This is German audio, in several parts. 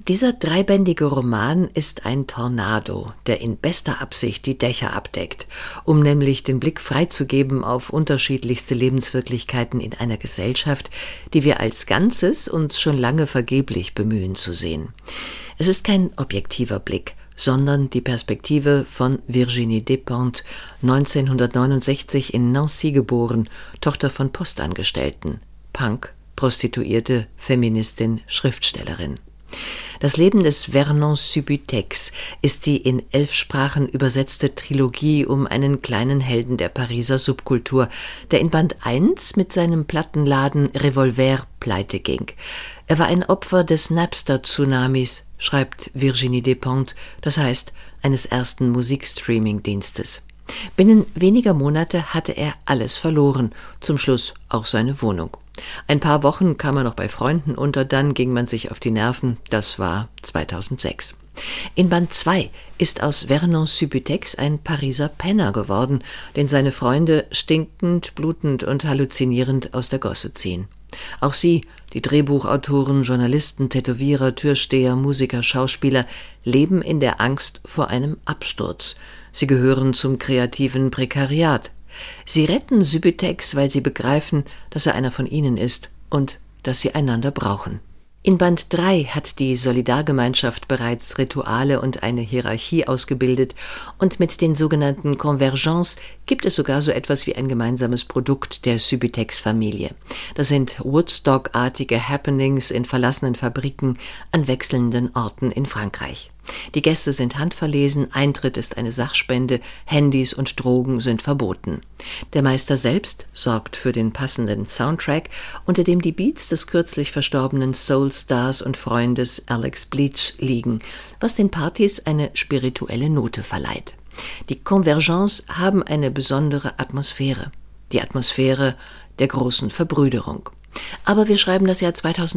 Dieser dreibändige Roman ist ein Tornado, der in bester Absicht die Dächer abdeckt, um nämlich den Blick freizugeben auf unterschiedlichste Lebenswirklichkeiten in einer Gesellschaft, die wir als Ganzes uns schon lange vergeblich bemühen zu sehen. Es ist kein objektiver Blick, sondern die Perspektive von Virginie Despentes, 1969 in Nancy geboren, Tochter von Postangestellten, Punk, Prostituierte, Feministin, Schriftstellerin. Das Leben des Vernon Subutex ist die in 11 Sprachen übersetzte Trilogie um einen kleinen Helden der Pariser Subkultur, der in Band 1 mit seinem Plattenladen Revolver pleite ging. Er war ein Opfer des Napster-Tsunamis, schreibt Virginie Despentes, das heißt eines ersten Musikstreaming-Dienstes. Binnen weniger Monate hatte er alles verloren, zum Schluss auch seine Wohnung. Ein paar Wochen kam er noch bei Freunden unter, dann ging man sich auf die Nerven, das war 2006. In Band 2 ist aus Vernon Subutex ein Pariser Penner geworden, den seine Freunde stinkend, blutend und halluzinierend aus der Gosse ziehen. Auch sie, die Drehbuchautoren, Journalisten, Tätowierer, Türsteher, Musiker, Schauspieler, leben in der Angst vor einem Absturz. Sie gehören zum kreativen Prekariat. Sie retten Subutex, weil sie begreifen, dass er einer von ihnen ist und dass sie einander brauchen. In Band 3 hat die Solidargemeinschaft bereits Rituale und eine Hierarchie ausgebildet und mit den sogenannten Convergences gibt es sogar so etwas wie ein gemeinsames Produkt der Subutex-Familie. Das sind Woodstock-artige Happenings in verlassenen Fabriken an wechselnden Orten in Frankreich. Die Gäste sind handverlesen, Eintritt ist eine Sachspende, Handys und Drogen sind verboten. Der Meister selbst sorgt für den passenden Soundtrack, unter dem die Beats des kürzlich verstorbenen Soul-Stars und Freundes Alex Bleach liegen, was den Partys eine spirituelle Note verleiht. Die Convergences haben eine besondere Atmosphäre, die Atmosphäre der großen Verbrüderung. Aber wir schreiben das Jahr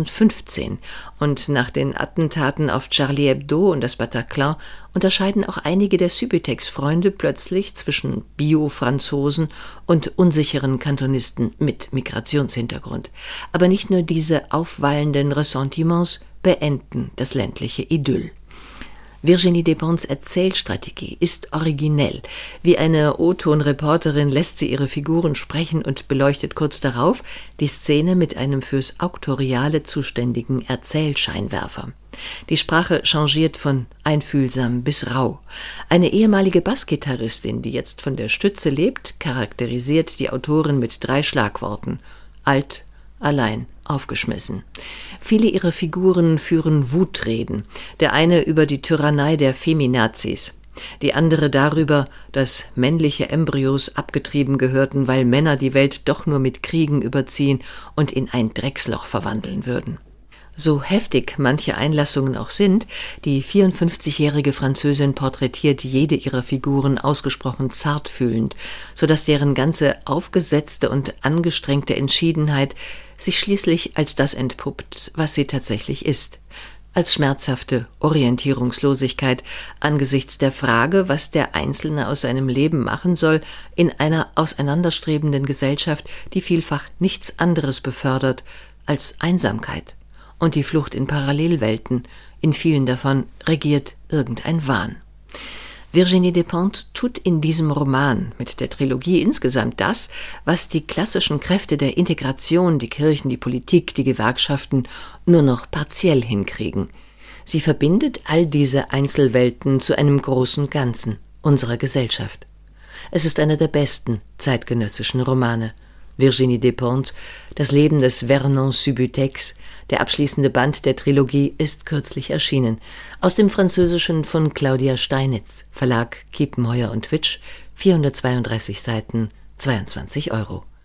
2015 und nach den Attentaten auf Charlie Hebdo und das Bataclan unterscheiden auch einige der Subutex-Freunde plötzlich zwischen Bio-Franzosen und unsicheren Kantonisten mit Migrationshintergrund. Aber nicht nur diese aufwallenden Ressentiments beenden das ländliche Idyll. Virginie Despentes' Erzählstrategie ist originell. Wie eine O-Ton-Reporterin lässt sie ihre Figuren sprechen und beleuchtet kurz darauf die Szene mit einem fürs Auktoriale zuständigen Erzählscheinwerfer. Die Sprache changiert von einfühlsam bis rau. Eine ehemalige Bassgitarristin, die jetzt von der Stütze lebt, charakterisiert die Autorin mit 3 Schlagworten: alt, allein, aufgeschmissen. Viele ihrer Figuren führen Wutreden. Der eine über die Tyrannei der Feminazis, die andere darüber, dass männliche Embryos abgetrieben gehörten, weil Männer die Welt doch nur mit Kriegen überziehen und in ein Drecksloch verwandeln würden. So heftig manche Einlassungen auch sind, die 54-jährige Französin porträtiert jede ihrer Figuren ausgesprochen zartfühlend, sodass deren ganze aufgesetzte und angestrengte Entschiedenheit sich schließlich als das entpuppt, was sie tatsächlich ist. Als schmerzhafte Orientierungslosigkeit angesichts der Frage, was der Einzelne aus seinem Leben machen soll, in einer auseinanderstrebenden Gesellschaft, die vielfach nichts anderes befördert als Einsamkeit. Und die Flucht in Parallelwelten, in vielen davon regiert irgendein Wahn. Virginie Despentes tut in diesem Roman mit der Trilogie insgesamt das, was die klassischen Kräfte der Integration, die Kirchen, die Politik, die Gewerkschaften nur noch partiell hinkriegen. Sie verbindet all diese Einzelwelten zu einem großen Ganzen unserer Gesellschaft. Es ist einer der besten zeitgenössischen Romane. Virginie Despentes, das Leben des Vernon Subutex, der abschließende Band der Trilogie, ist kürzlich erschienen. Aus dem Französischen von Claudia Steinitz, Verlag Kiepenheuer und Witsch, 432 Seiten, 22 €.